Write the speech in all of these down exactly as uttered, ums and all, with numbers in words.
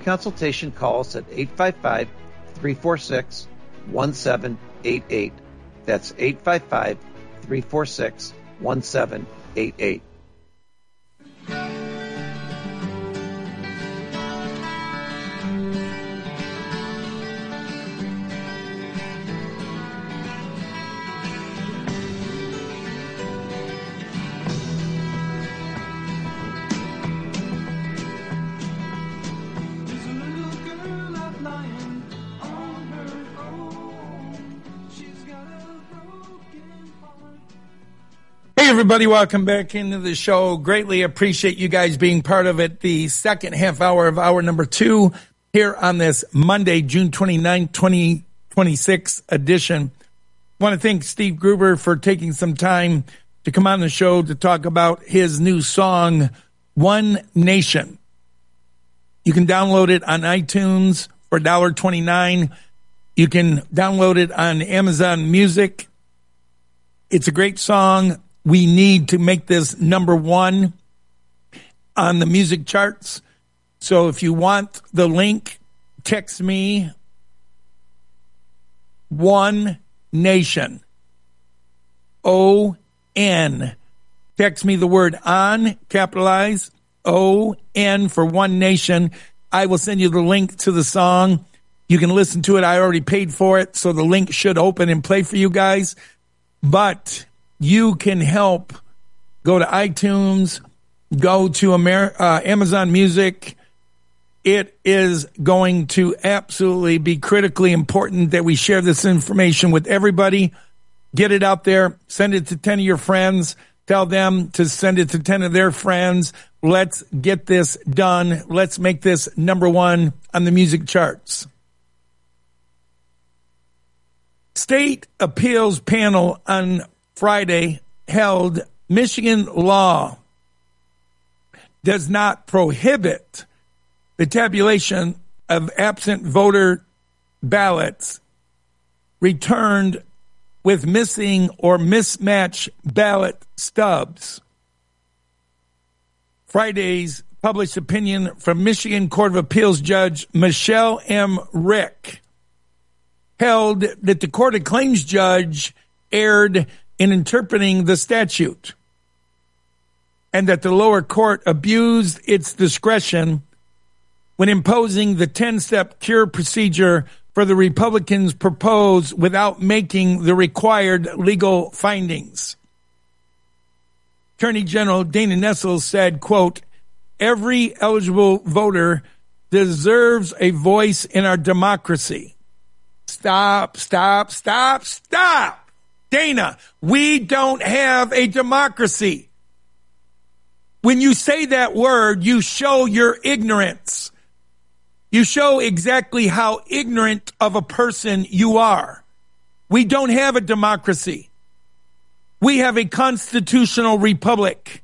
consultation, call us at eight five five, three four six, one seven eight eight. That's eight five five, three four six, one seven eight eight. Everybody, welcome back into the show. Greatly appreciate you guys being part of it. The second half hour of hour number two here on this Monday, June twenty-ninth, twenty twenty-six edition. I want to thank Steve Gruber for taking some time to come on the show to talk about his new song, One Nation. You can download it on iTunes for one dollar and twenty-nine cents. You can download it on Amazon Music. It's a great song. We need to make this number one on the music charts. So if you want the link, text me One Nation. O N. Text me the word on, capitalize, O N for One Nation. I will send you the link to the song. You can listen to it. I already paid for it, so the link should open and play for you guys. But you can help. Go to iTunes, go to Amer- uh, Amazon Music. It is going to absolutely be critically important that we share this information with everybody. Get it out there. Send it to ten of your friends. Tell them to send it to ten of their friends. Let's get this done. Let's make this number one on the music charts. State appeals panel on Friday held Michigan law does not prohibit the tabulation of absent voter ballots returned with missing or mismatched ballot stubs. Friday's published opinion from Michigan Court of Appeals Judge Michelle M. Rick held that the Court of Claims judge erred in interpreting the statute and that the lower court abused its discretion when imposing the ten-step cure procedure for the Republicans proposed without making the required legal findings. Attorney General Dana Nessel said, quote, "Every eligible voter deserves a voice in our democracy." Stop, stop, stop, stop. Dana, we don't have a democracy. When you say that word, you show your ignorance. You show exactly how ignorant of a person you are. We don't have a democracy. We have a constitutional republic.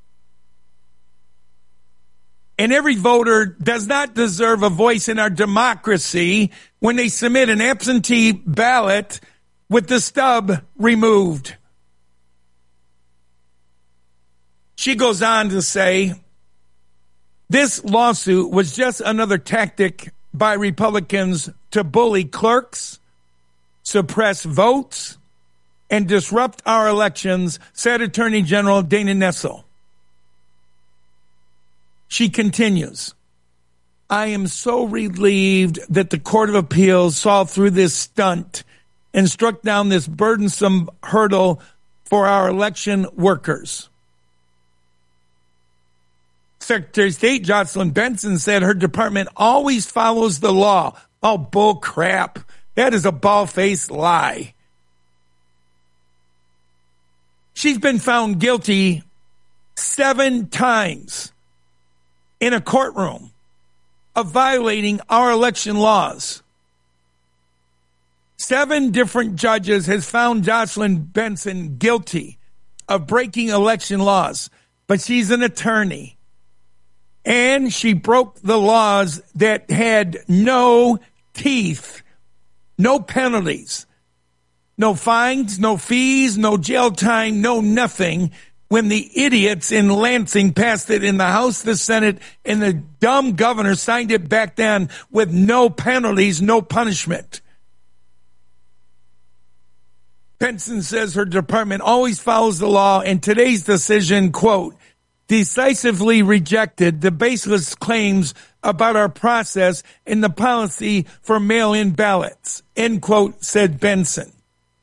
And every voter does not deserve a voice in our democracy when they submit an absentee ballot with the stub removed. She goes on to say, this lawsuit was just another tactic by Republicans to bully clerks, suppress votes, and disrupt our elections, said Attorney General Dana Nessel. She continues, I am so relieved that the Court of Appeals saw through this stunt and struck down this burdensome hurdle for our election workers. Secretary of State Jocelyn Benson said her department always follows the law. Oh, bull crap. That is a bald-faced lie. She's been found guilty seven times in a courtroom of violating our election laws. Seven different judges has found Jocelyn Benson guilty of breaking election laws, but she's an attorney. And she broke the laws that had no teeth, no penalties, no fines, no fees, no jail time, no nothing when the idiots in Lansing passed it in the House, the Senate, and the dumb governor signed it back then with no penalties, no punishment. Benson says her department always follows the law, and today's decision, quote, decisively rejected the baseless claims about our process and the policy for mail-in ballots, end quote, said Benson.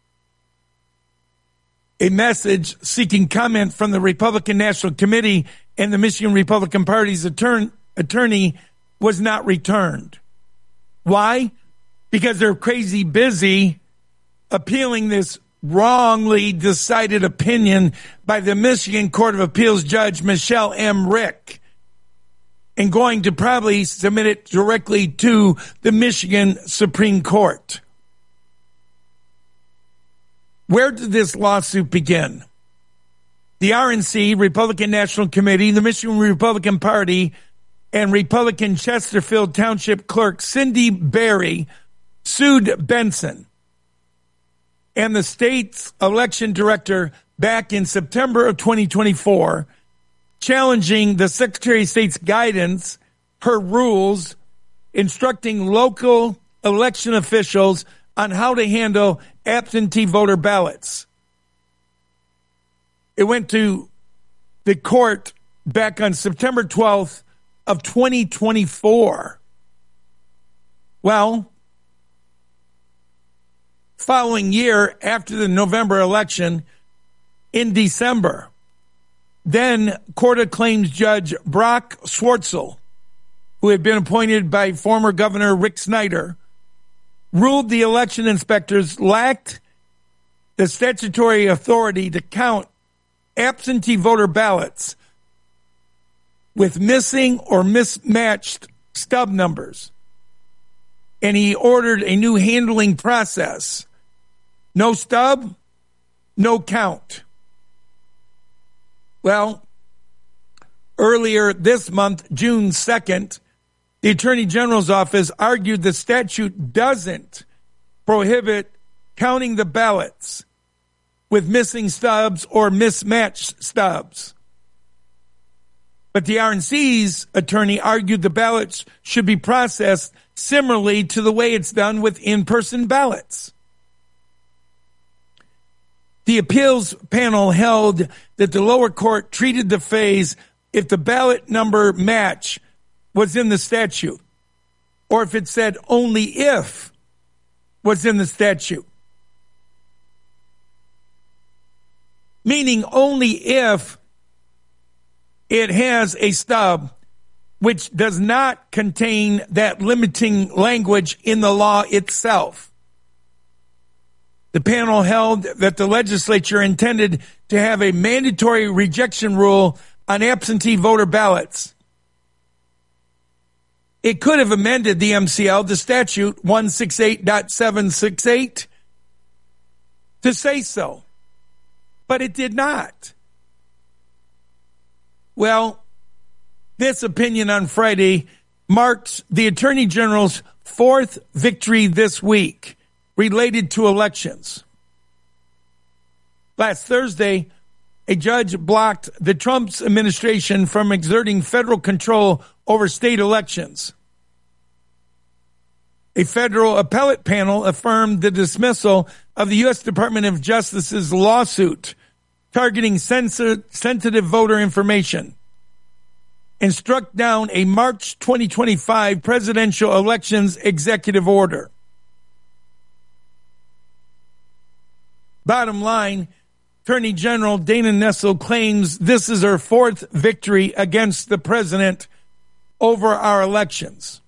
A message seeking comment from the Republican National Committee and the Michigan Republican Party's attorney, attorney was not returned. Why? Because they're crazy busy appealing this wrongly decided opinion by the Michigan Court of Appeals Judge Michelle M. Rick and going to probably submit it directly to the Michigan Supreme Court. Where did this lawsuit begin? The R N C, Republican National Committee, the Michigan Republican Party, and Republican Chesterfield Township Clerk Cindy Berry sued Benson and the state's election director back in September of twenty twenty-four, challenging the Secretary of State's guidance, her rules, instructing local election officials on how to handle absentee voter ballots. It went to the court back on September twelfth of twenty twenty-four. Well, following year after the November election, in December, then Court of Claims Judge Brock Schwartzel, who had been appointed by former Governor Rick Snyder, ruled the election inspectors lacked the statutory authority to count absentee voter ballots with missing or mismatched stub numbers. And he ordered a new handling process. No stub, no count. Well, earlier this month, June second, the Attorney General's office argued the statute doesn't prohibit counting the ballots with missing stubs or mismatched stubs. But the R N C's attorney argued the ballots should be processed similarly to the way it's done with in-person ballots. The appeals panel held that the lower court treated the phrase, if the ballot number match was in the statute, or if it said only if was in the statute. Meaning only if it has a stub which does not contain that limiting language in the law itself. The panel held that the legislature intended to have a mandatory rejection rule on absentee voter ballots. It could have amended the M C L, the statute one sixty-eight point seven sixty-eight, to say so, but it did not. Well, this opinion on Friday marks the Attorney General's fourth victory this week related to elections. Last Thursday, a judge blocked the Trump administration from exerting federal control over state elections. A federal appellate panel affirmed the dismissal of the U S Department of Justice's lawsuit targeting sensitive, sensitive voter information and struck down a March twenty twenty-five presidential elections executive order. Bottom line, Attorney General Dana Nessel claims this is her fourth victory against the president over our elections.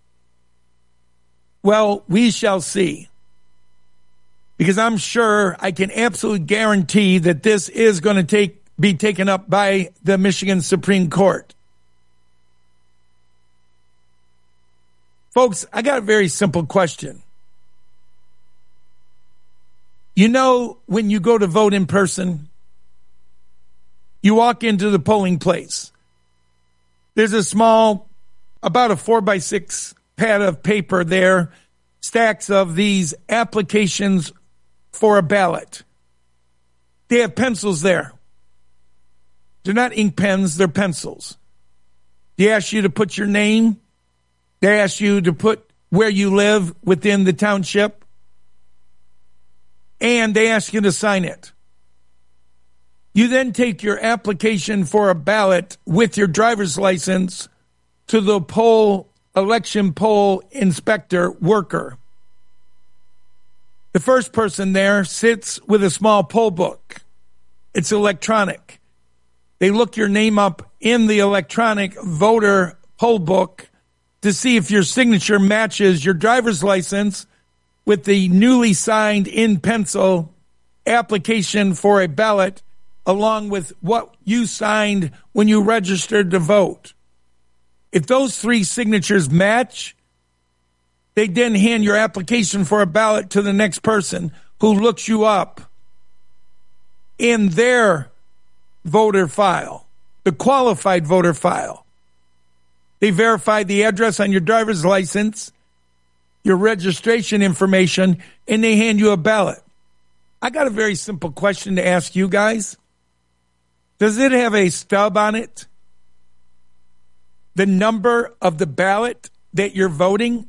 Well, we shall see. Because I'm sure, I can absolutely guarantee that this is going to take be taken up by the Michigan Supreme Court. Folks, I got a very simple question. You know, when you go to vote in person, you walk into the polling place. There's a small, about a four by six pad of paper there, stacks of these applications for a ballot. They have pencils there. They're not ink pens, they're pencils. They ask you to put your name. They ask you to put where you live within the township. And they ask you to sign it. You then take your application for a ballot with your driver's license to the poll, election poll inspector worker. The first person there sits with a small poll book. It's electronic. They look your name up in the electronic voter poll book to see if your signature matches your driver's license with the newly signed in pencil application for a ballot, along with what you signed when you registered to vote. If those three signatures match, they then hand your application for a ballot to the next person who looks you up in their voter file, the qualified voter file. They verify the address on your driver's license, your registration information, and they hand you a ballot. I got a very simple question to ask you guys. Does it have a stub on it? The number of the ballot that you're voting?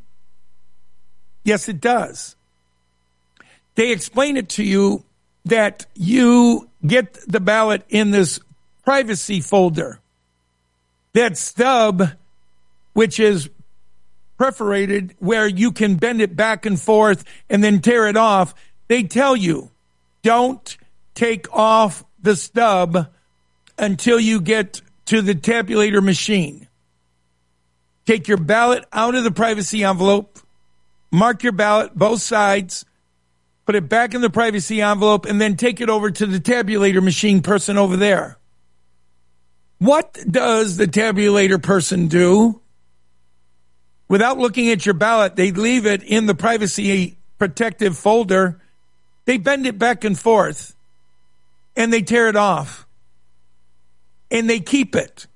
Yes, it does. They explain it to you that you get the ballot in this privacy folder. That stub, which is perforated where you can bend it back and forth and then tear it off, they tell you, don't take off the stub until you get to the tabulator machine. Take your ballot out of the privacy envelope, mark your ballot, both sides, put it back in the privacy envelope, and then take it over to the tabulator machine person over there. What does the tabulator person do? Without looking at your ballot, they leave it in the privacy protective folder. They bend it back and forth, and they tear it off. And they keep it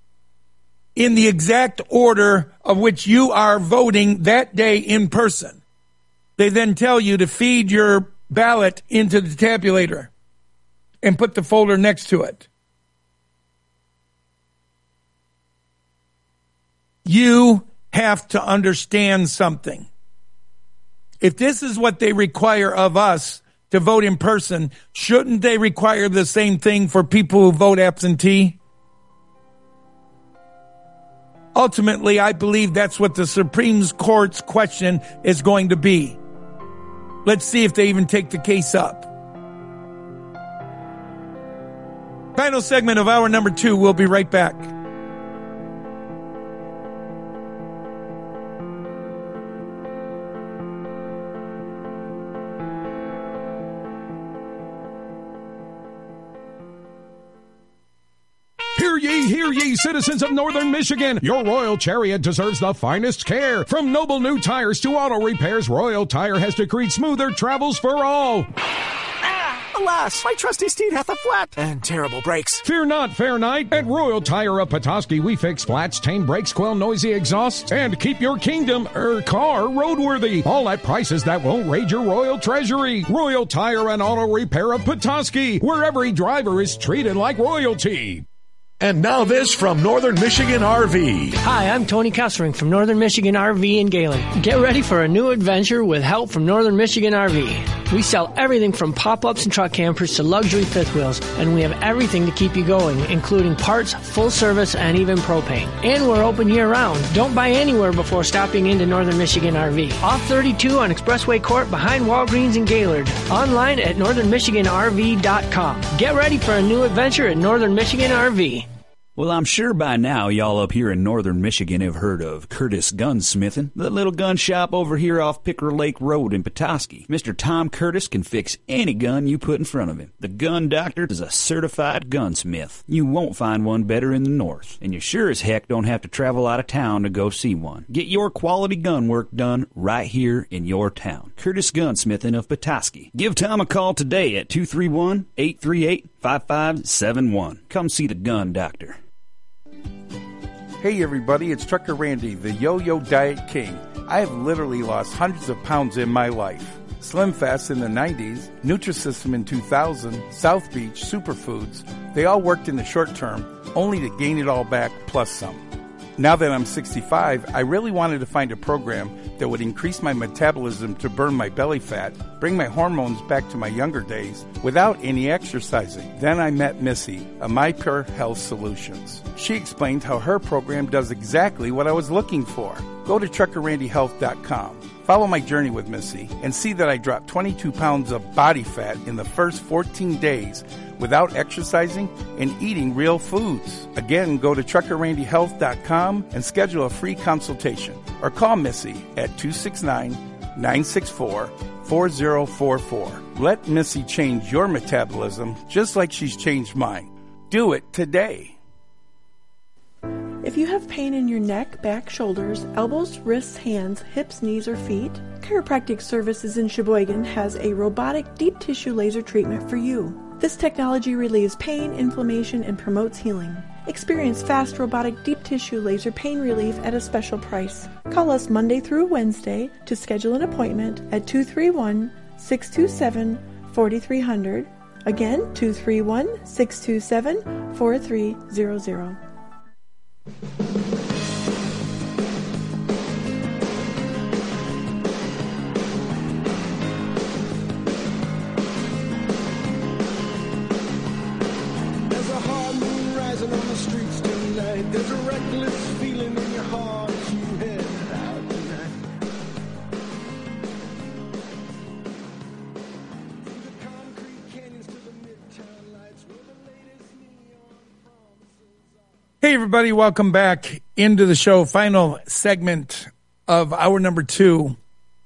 in the exact order of which you are voting that day in person. They then tell you to feed your ballot into the tabulator and put the folder next to it. You have to understand something. If this is what they require of us to vote in person, shouldn't they require the same thing for people who vote absentee? Ultimately, I believe that's what the Supreme Court's question is going to be. Let's see if they even take the case up. Final segment of hour number two. We'll be right back. Hear ye, hear ye, citizens of Northern Michigan. Your Royal Chariot deserves the finest care. From noble new tires to auto repairs, Royal Tire has decreed smoother travels for all. Ah, alas, my trusty steed hath a flat and terrible brakes. Fear not, fair knight. At Royal Tire of Petoskey, we fix flats, tame brakes, quell noisy exhausts, and keep your kingdom, er, car roadworthy. All at prices that won't raid your royal treasury. Royal Tire and Auto Repair of Petoskey, where every driver is treated like royalty. And now this from Northern Michigan R V. Hi, I'm Tony Kessering from Northern Michigan R V in Gaylord. Get ready for a new adventure with help from Northern Michigan R V. We sell everything from pop-ups and truck campers to luxury fifth wheels, and we have everything to keep you going, including parts, full service, and even propane. And we're open year-round. Don't buy anywhere before stopping into Northern Michigan R V. Off thirty-two on Expressway Court behind Walgreens in Gaylord. Online at northern michigan r v dot com. Get ready for a new adventure at Northern Michigan R V. Well, I'm sure by now y'all up here in northern Michigan have heard of Curtis Gunsmithing, the little gun shop over here off Picker Lake Road in Petoskey. Mister Tom Curtis can fix any gun you put in front of him. The Gun Doctor is a certified gunsmith. You won't find one better in the north, and you sure as heck don't have to travel out of town to go see one. Get your quality gun work done right here in your town. Curtis Gunsmithing of Petoskey. Give Tom a call today at two three one, eight three eight, five five seven one. Come see the Gun Doctor. Hey everybody, it's Trucker Randy, the Yo-Yo Diet King. I have literally lost hundreds of pounds in my life. Slim Fast in the nineties, Nutrisystem in two thousand, South Beach, Superfoods, they all worked in the short term, only to gain it all back plus some. Now that I'm sixty-five, I really wanted to find a program that would increase my metabolism to burn my belly fat, bring my hormones back to my younger days, without any exercising. Then I met Missy, a MyPure Health Solutions. She explained how her program does exactly what I was looking for. Go to trucker randy health dot com. Follow my journey with Missy and see that I dropped twenty-two pounds of body fat in the first fourteen days without exercising and eating real foods. Again, go to trucker randy health dot com and schedule a free consultation or call Missy at two six nine, nine six four, four zero four four. Let Missy change your metabolism just like she's changed mine. Do it today. If you have pain in your neck, back, shoulders, elbows, wrists, hands, hips, knees, or feet, Chiropractic Services in Sheboygan has a robotic deep tissue laser treatment for you. This technology relieves pain, inflammation, and promotes healing. Experience fast robotic deep tissue laser pain relief at a special price. Call us Monday through Wednesday to schedule an appointment at two three one, six two seven, four three zero zero. Again, two three one, six two seven, four three zero zero. There's a hard moon rising on the streets tonight. There's a reckless feeling in your heart as you head out tonight. Through the concrete canyons to the midtown lights where the latest neon promises are. Hey, everybody, welcome back into the show. Final segment of hour number two.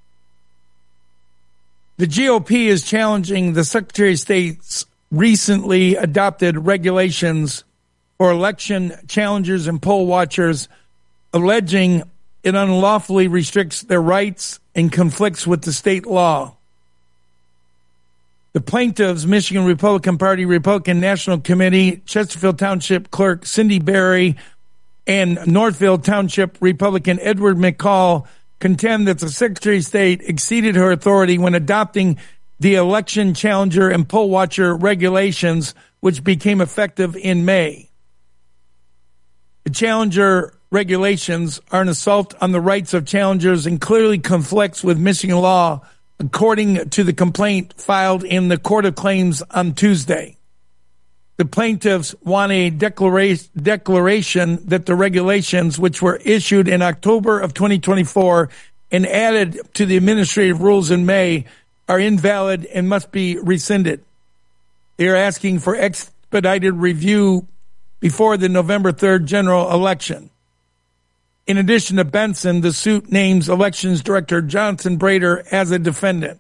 The G O P is challenging the Secretary of State's recently adopted regulations for election challengers and poll watchers, alleging it unlawfully restricts their rights and conflicts with the state law. The plaintiffs, Michigan Republican Party Republican National Committee, Chesterfield Township Clerk Cindy Berry, and Northfield Township Republican Edward McCall, contend that the Secretary of State exceeded her authority when adopting the election challenger and poll watcher regulations, which became effective in May. The challenger regulations are an assault on the rights of challengers and clearly conflicts with Michigan law, according to the complaint filed in the Court of Claims on Tuesday. The plaintiffs want a declara- declaration that the regulations, which were issued in October of twenty twenty-four and added to the administrative rules in May, are invalid and must be rescinded. They are asking for expedited review before the November third general election. In addition to Benson, the suit names Elections Director Johnson Brader as a defendant.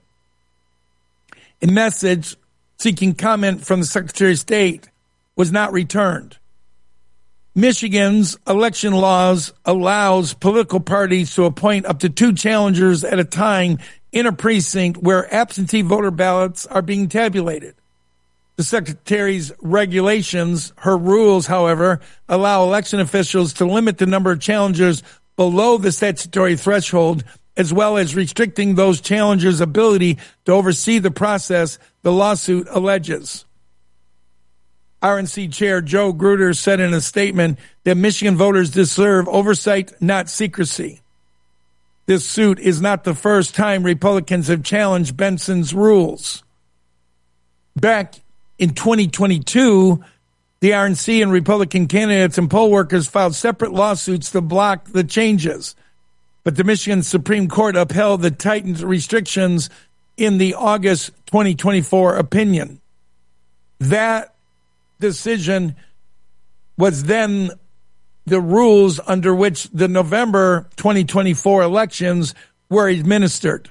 A message seeking comment from the Secretary of State was not returned. Michigan's election laws allows political parties to appoint up to two challengers at a time in a precinct where absentee voter ballots are being tabulated. The Secretary's regulations, her rules, however, allow election officials to limit the number of challengers below the statutory threshold, as well as restricting those challengers' ability to oversee the process the lawsuit alleges. R N C Chair Joe Gruder said in a statement that Michigan voters deserve oversight, not secrecy. This suit is not the first time Republicans have challenged Benson's rules. Back in twenty twenty-two, the R N C and Republican candidates and poll workers filed separate lawsuits to block the changes. But the Michigan Supreme Court upheld the tightened restrictions in the August twenty twenty-four opinion. That decision was then the rules under which the November twenty twenty-four elections were administered.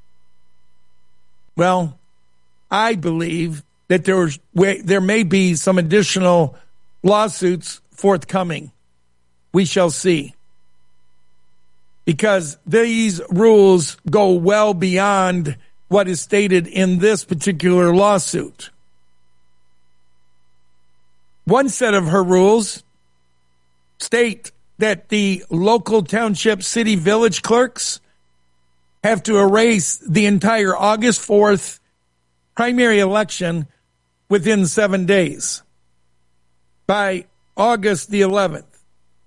Well, I believe that there was, there may be some additional lawsuits forthcoming. We shall see. Because these rules go well beyond what is stated in this particular lawsuit. One set of her rules state that the local township city village clerks have to erase the entire August fourth primary election within seven days by August the eleventh.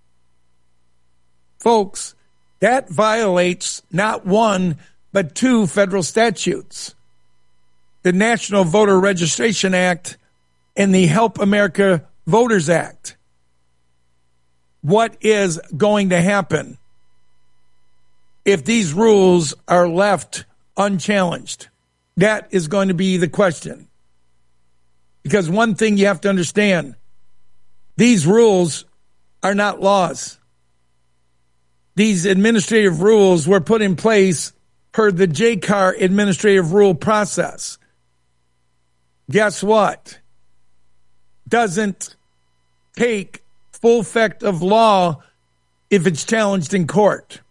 Folks, that violates not one, but two federal statutes, the National Voter Registration Act and the Help America Voters Act. What is going to happen if these rules are left unchallenged? That is going to be the question. Because one thing you have to understand, these rules are not laws. These administrative rules were put in place per the J C A R administrative rule process. Guess what? Doesn't take full effect of law if it's challenged in court.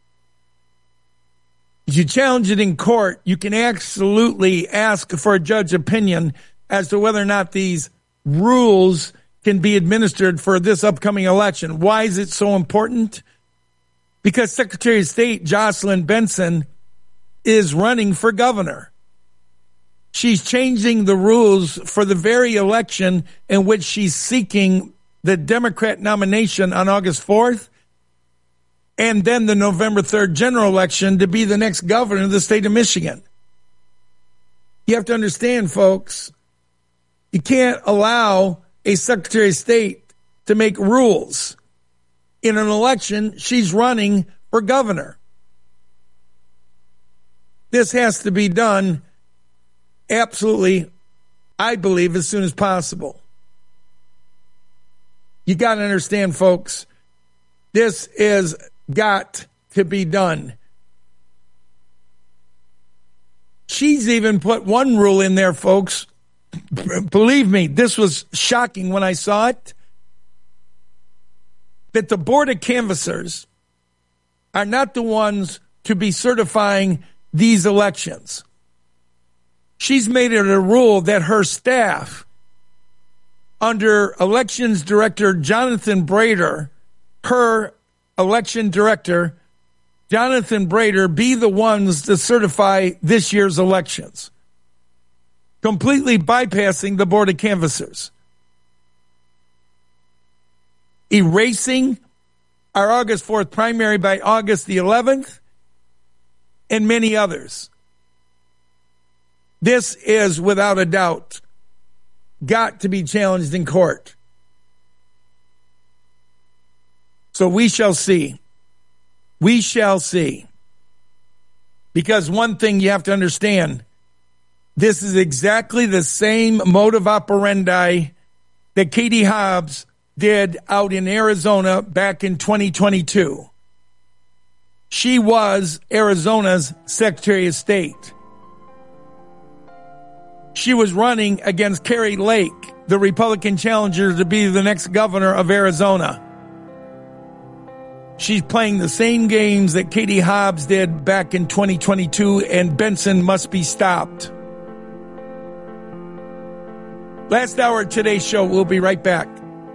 If you challenge it in court, you can absolutely ask for a judge opinion as to whether or not these rules can be administered for this upcoming election. Why is it so important? Because Secretary of State Jocelyn Benson is running for governor. She's changing the rules for the very election in which she's seeking the Democrat nomination on August fourth, and then the November third general election to be the next governor of the state of Michigan. You have to understand, folks, you can't allow a Secretary of State to make rules in an election she's running for governor. This has to be done absolutely, I believe, as soon as possible. You got to understand, folks, this is got to be done. She's even put one rule in there, folks. Believe me, this was shocking when I saw it. That the Board of Canvassers are not the ones to be certifying these elections. She's made it a rule that her staff, under Elections Director Jonathan Brader, her election director, Jonathan Brader, be the ones to certify this year's elections, completely bypassing the Board of Canvassers, erasing our August fourth primary by August the eleventh, and many others. This is, without a doubt, got to be challenged in court. So we shall see. We shall see. Because one thing you have to understand, this is exactly the same modus operandi that Katie Hobbs did out in Arizona back in twenty twenty-two. She was Arizona's Secretary of State. She was running against Kari Lake, the Republican challenger to be the next governor of Arizona. She's playing the same games that Katie Hobbs did back in twenty twenty-two, and Benson must be stopped. Last hour of today's show. We'll be right back.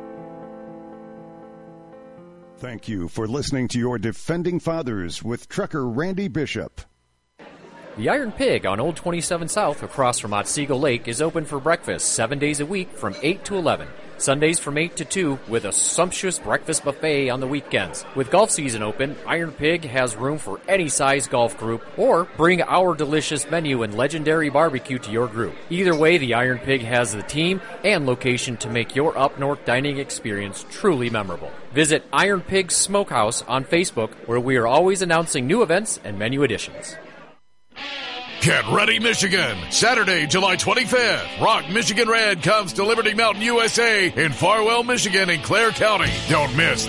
Thank you for listening to your Defending Fathers with trucker Randy Bishop. The Iron Pig on Old twenty-seven South across from Otsego Lake is open for breakfast seven days a week from eight to eleven. Sundays from eight to two with a sumptuous breakfast buffet on the weekends. With golf season open, Iron Pig has room for any size golf group, or bring our delicious menu and legendary barbecue to your group. Either way, the Iron Pig has the team and location to make your up-north dining experience truly memorable. Visit Iron Pig Smokehouse on Facebook, where we are always announcing new events and menu additions. Get ready, Michigan! Saturday, July twenty-fifth, Rock Michigan Red comes to Liberty Mountain, U S A in Farwell, Michigan in Clare County. Don't miss